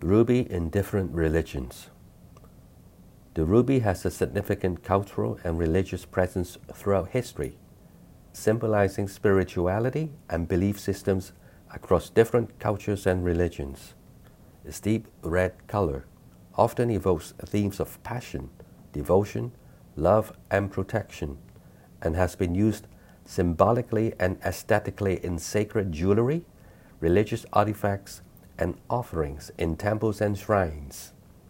Ruby in different religions. The ruby has a significant cultural and religious presence throughout history, symbolizing spirituality and belief systems across different cultures and religions. Its deep red color often evokes themes of passion, devotion, love, and protection, and has been used symbolically and aesthetically in sacred jewelry, religious artifacts, and offerings in temples and shrines.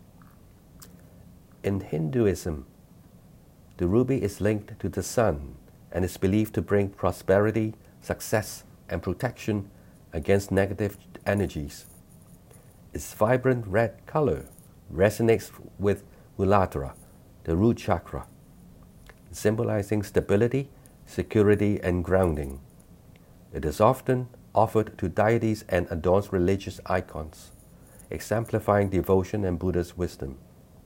In Hinduism, the ruby is linked to the sun and is believed to bring prosperity, success, and protection against negative energies. Its vibrant red color resonates with Muladhara, the root chakra, symbolizing stability, security, and grounding. It is often offered to deities and adorns religious icons, exemplifying devotion and Buddha's wisdom.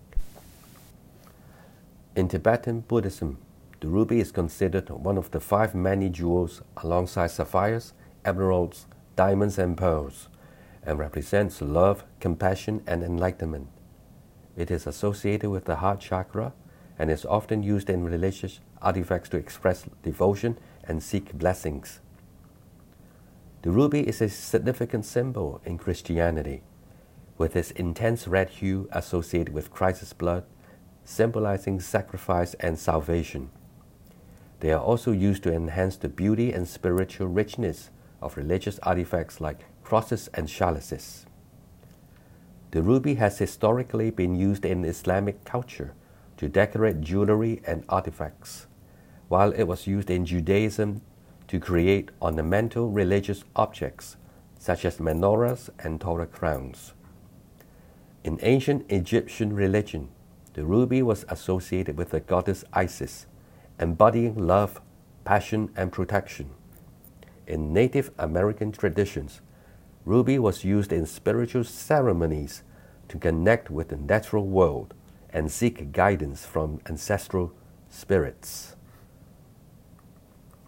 In Tibetan Buddhism, the ruby is considered one of the 5 many jewels alongside sapphires, emeralds, diamonds, and pearls, and represents love, compassion, and enlightenment. It is associated with the heart chakra and is often used in religious artifacts to express devotion and seek blessings. The ruby is a significant symbol in Christianity, with its intense red hue associated with Christ's blood, symbolizing sacrifice and salvation. They are also used to enhance the beauty and spiritual richness of religious artifacts like crosses and chalices. The ruby has historically been used in Islamic culture to decorate jewelry and artifacts, while it was used in Judaism to create ornamental religious objects such as menorahs and Torah crowns. In ancient Egyptian religion, the ruby was associated with the goddess Isis, embodying love, passion, and protection. In Native American traditions, ruby was used in spiritual ceremonies to connect with the natural world and seek guidance from ancestral spirits.